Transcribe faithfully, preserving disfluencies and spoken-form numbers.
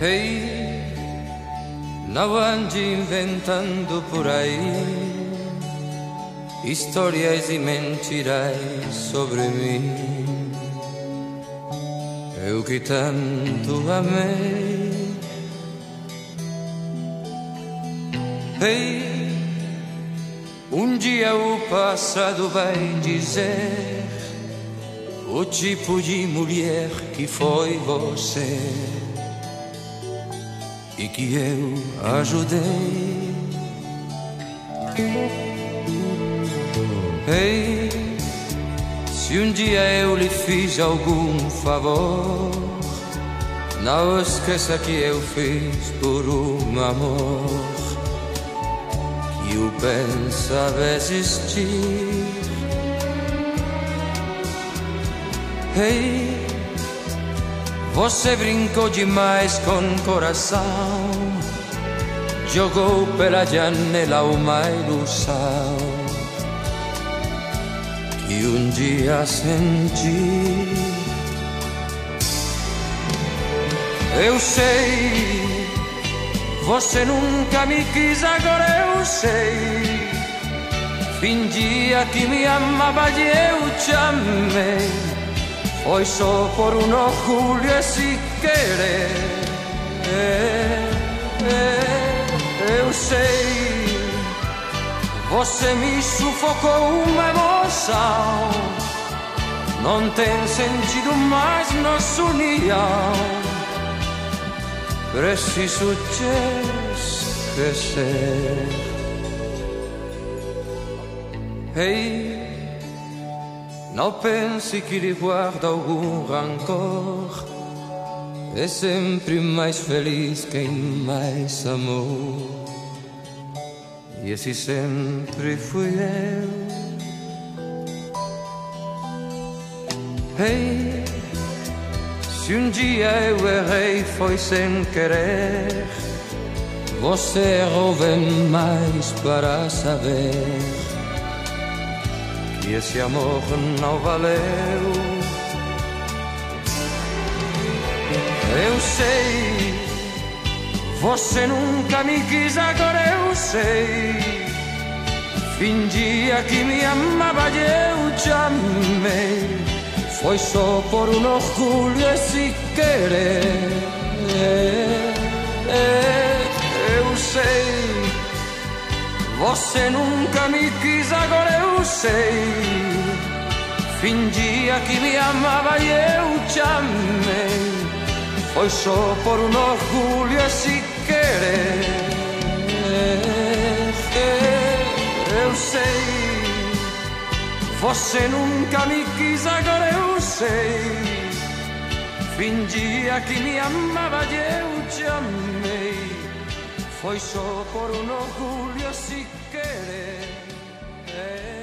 Ehi, não ande inventando por aí histórias e mentiras sobre mim. Eu que tanto amei. Ei, um dia o passado vai dizer o tipo de mulher que foi você e que eu ajudei. Ei, se um dia eu lhe fiz algum favor, não esqueça que eu fiz por um amor que eu pensava existir. Ei, você brincou demais com o coração, jogou pela janela uma ilusão que um dia senti. Eu sei, você nunca me quis, agora eu sei. Fingia que me amava e eu te amei. Foi só por um orgulho esse querer. Eu sei, você me sufocou uma emoção. Não tem sentido mais nossa união. Preciso te esquecer. Ei, não pense que lhe guarda algum rancor. É sempre mais feliz quem mais amou. E esse sempre fui eu. Ei, se um dia eu errei foi sem querer. Você errou bem mais para saber que esse amor não valeu. Eu sei, você nunca me quis, agora eu sei. Fingia que me amava e eu te amei. Foi só por um orgulho esse querer. Eu sei, você nunca me quis, agora eu sei. Fingia que me amava e eu te amei. Foi só por um orgulho esse querer. Eu sei, você nunca me quis, agora eu sei. Fingia que me amava e eu te amei. Foi só por um orgulho esse querer.